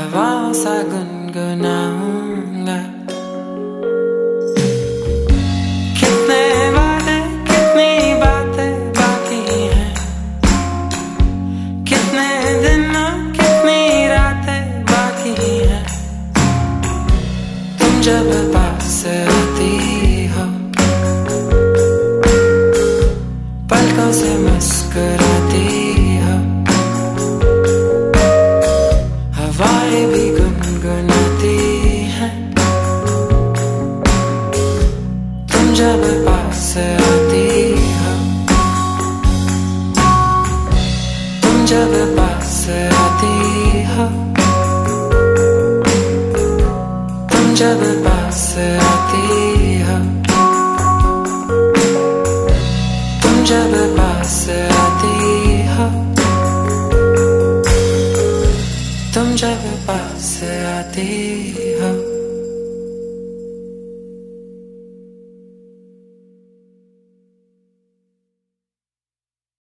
हवाओं सा गुनगुनाऊंगा। कितने वादे कितनी बातें बाकी हैं, कितने दिन कितनी रातें बाकी हैं। तुम जब पास आती हो, पलकों से मुस्कुराती हो, हवाएं भी गुनगुनाती हैं। तुम जब पास आती हो, तुम जब पास आती हो, तुम जब पास आती हो, तुम जब पास आती हो, तुम जब पास आती हो।